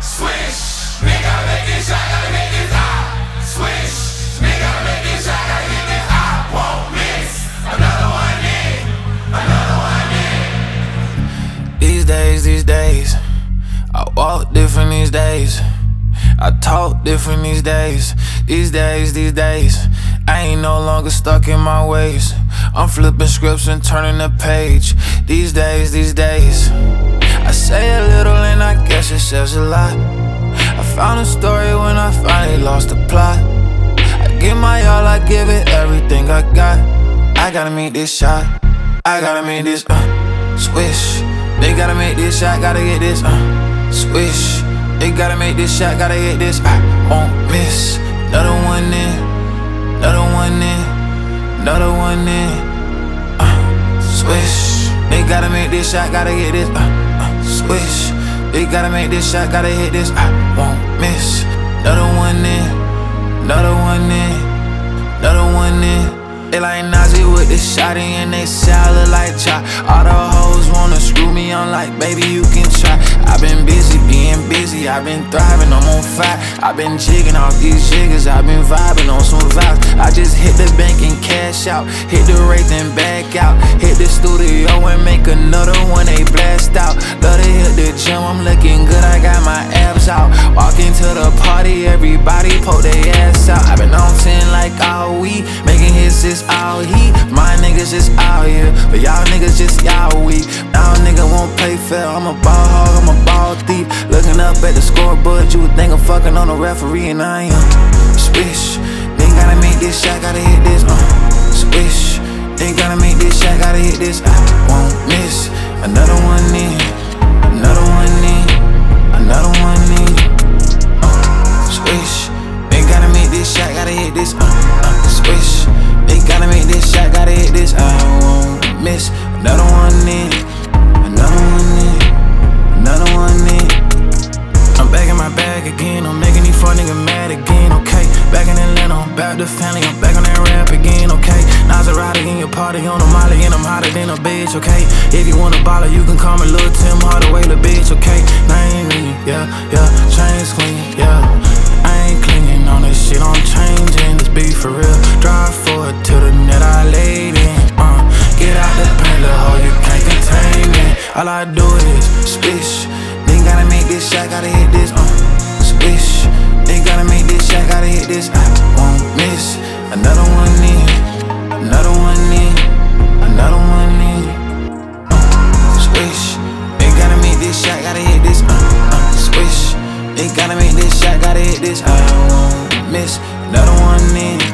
Swish, nigga gotta make this shot, gotta make this hot. Swish, nigga gotta make this shot, gotta hit this hot. Won't miss, another one in, another one in. These days, I walk different these days. I talk different these days. These days, I ain't no longer stuck in my ways. I'm flipping scripts and turning the page. These days, I say a little and I guess it says a lot. I found a story when I finally lost the plot. I give my all, I give it everything I got. I gotta make this shot, I gotta make this swish. They gotta make this shot, gotta get this swish. They gotta make this shot, gotta hit this. I won't miss. Another one in, another one in, another one in. Swish. They gotta make this shot, gotta hit this. Swish. They gotta make this shot, gotta hit this. I won't miss. Another one in, another one in, another one in. They like Nazi with this shotty and they say I look like Chop. All the hoes wanna screw me, I'm like, baby, you can try. I've been busy, being busy, I've been thriving, I'm on fire. I've been jigging off these jiggers, I've been vibing on some vibes. I just hit the bank and cash out, hit the rate then back out. Hit the studio and make another one, they blast out. Love to hit the gym, I'm looking good, I got my abs out. Walk into the party, everybody poke their ass out. I've been on 10 like all week, making hits is all heat. My niggas just out here, but y'all niggas just y'all weak. Y'all nigga won't play fair, I'm a ball hog, I'm a ball thief. Looking up at the scoreboard, you would think I'm fucking on the referee, and I am. Swish, they gotta make this shot, gotta hit this, swish. They gotta make this shot, gotta hit this, I won't miss. Another one in, another one in, another one in, swish. They gotta make this shot, gotta hit this, swish. They gotta make this shot, gotta hit this, I won't miss. Another one in, another one in, another one in. I'm back in my bag again, I'm making these fuck niggas mad again, okay. Back in Atlanta, I'm back to family, I'm back on that rap again, okay. Maserati in your party on a Molly and I'm hotter than a bitch, okay. If you want a baller, you can call me Lil Tim Hardaway, the bitch, okay. Name me, yeah, chains clean, yeah. I ain't clinging on this shit, I'm changing this beat for real. Drive forward to the net I laid in, get out the paint, little hoe, you can't contain me. All I do is swish. They gotta make this shot, gotta hit this, swish. They gotta make this shot, gotta hit this, I won't miss. Another one in, another one in, another one in, swish. They gotta make this shot, gotta hit this, swish. They gotta make this shot, gotta hit this, I won't miss. Another one in.